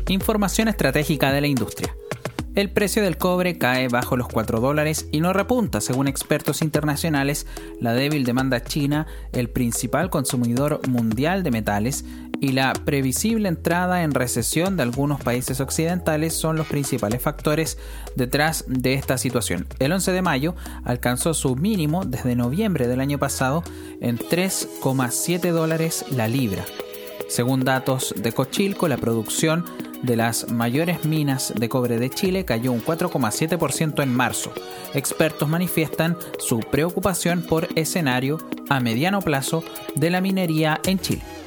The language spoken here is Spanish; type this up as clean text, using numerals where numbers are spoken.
Información estratégica de la industria. El precio del cobre cae bajo los $4 y no repunta, según expertos internacionales. La débil demanda china, el principal consumidor mundial de metales, y la previsible entrada en recesión de algunos países occidentales son los principales factores detrás de esta situación. El 11 de mayo alcanzó su mínimo desde noviembre del año pasado en $3,7 la libra. Según datos de Cochilco, la producción de las mayores minas de cobre de Chile cayó un 4,7% en marzo. Expertos manifiestan su preocupación por escenario a mediano plazo de la minería en Chile.